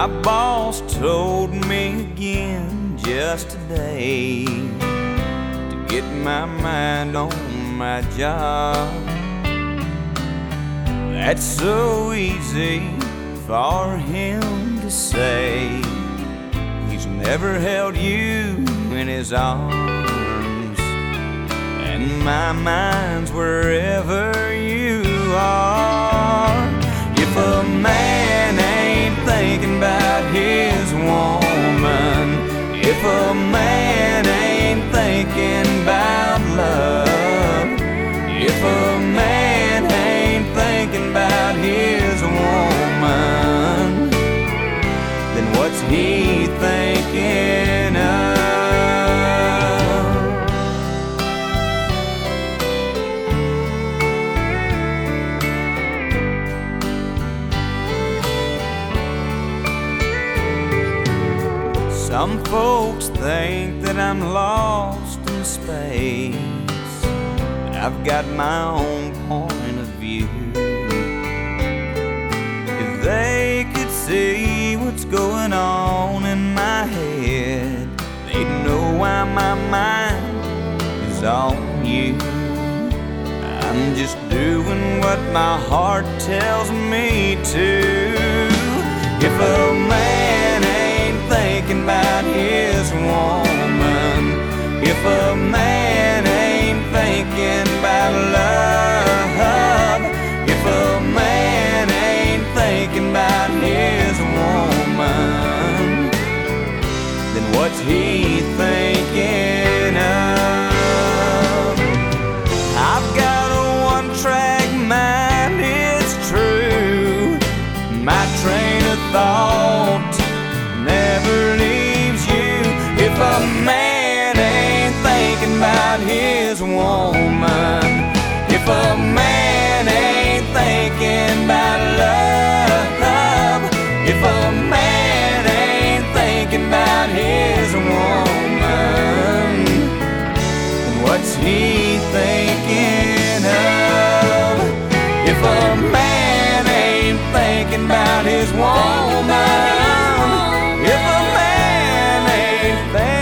My boss told me again just today to get my mind on my job. That's so easy for him to say. He's never held you in his arms, and my mind's wherever you are. If a man ain't thinking about his woman, if a man ain't thinking about love, if a man ain't thinking about his woman, then what's he thinking of? Some folks think that I'm lost in space, but I've got my own point of view. If they could see what's going on in my head, they'd know why my mind is on you. I'm just doing what my heart tells me to. If a man ain't thinking about his woman, if a man ain't thinking about love, if a man ain't thinking about his woman, then what's he thinking of? I've got a one-track mind, it's true. My train of thought never leaves you. If a man ain't thinking about his woman, if a man ain't thinking about love, if a man ain't thinking about his woman, then what's he thinking of? If a man ain't thinking about his woman, if a man ain't